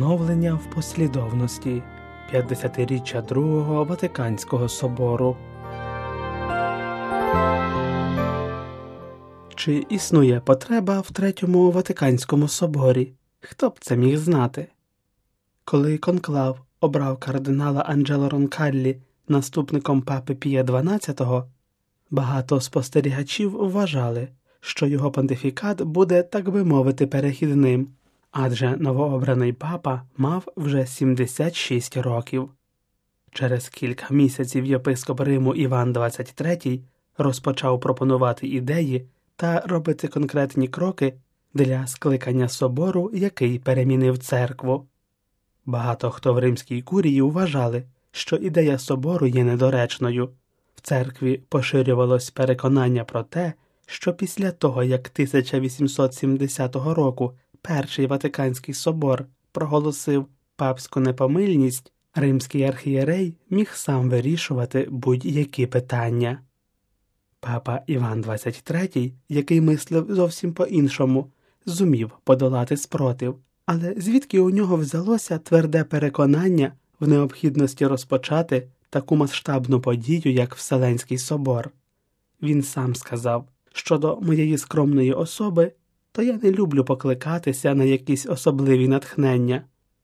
Оновлення в послідовності. 50-річчя Другого Ватиканського собору. Чи існує потреба в Третьому Ватиканському соборі? Хто б це міг знати? Коли конклав обрав кардинала Анджело Ронкаллі наступником папи Пія XII, багато спостерігачів вважали, що його понтифікат буде, так би мовити, перехідним, адже новообраний папа мав вже 76 років. Через кілька місяців єпископ Риму Іван XXIII розпочав пропонувати ідеї та робити конкретні кроки для скликання собору, який перемінив церкву. Багато хто в римській курії вважали, що ідея собору є недоречною. В церкві поширювалось переконання про те, що після того, як 1870 року Перший Ватиканський собор проголосив папську непомильність, римський архієрей міг сам вирішувати будь-які питання. Папа Іван XXIII, який мислив зовсім по-іншому, зумів подолати спротив, але звідки у нього взялося тверде переконання в необхідності розпочати таку масштабну подію, як Вселенський собор? Він сам сказав: щодо моєї скромної особи, то я не люблю покликатися на якісь особливі натхнення.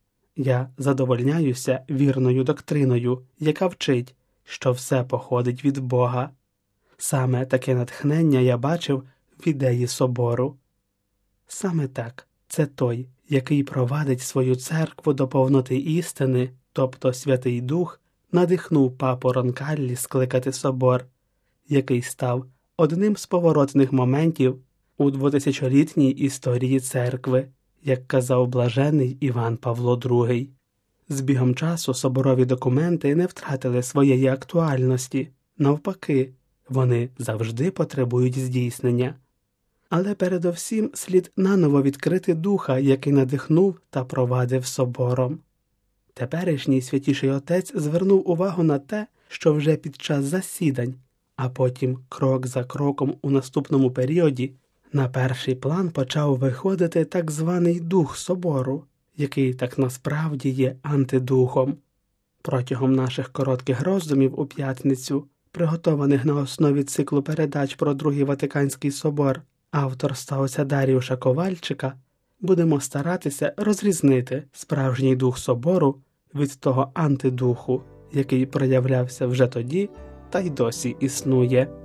Я задовольняюся вірною доктриною, яка вчить, що все походить від Бога. Саме таке натхнення я бачив в ідеї собору. Саме так, це той, який провадить свою церкву до повноти істини, тобто Святий Дух, надихнув папу Ронкаллі скликати собор, який став одним з поворотних моментів у 2000-літній історії церкви, як казав блажений Іван Павло II. З бігом часу соборові документи не втратили своєї актуальності, навпаки, вони завжди потребують здійснення. Але передовсім слід наново відкрити Духа, який надихнув та провадив собором. Теперішній Святіший Отець звернув увагу на те, що вже під час засідань, а потім крок за кроком у наступному періоді, на перший план почав виходити так званий Дух собору, який так насправді є антидухом. Протягом наших коротких роздумів у п'ятницю, приготованих на основі циклу передач про Другий Ватиканський собор авторства отця Даріуша Ковальчика, будемо старатися розрізнити справжній дух собору від того антидуху, який проявлявся вже тоді та й досі існує.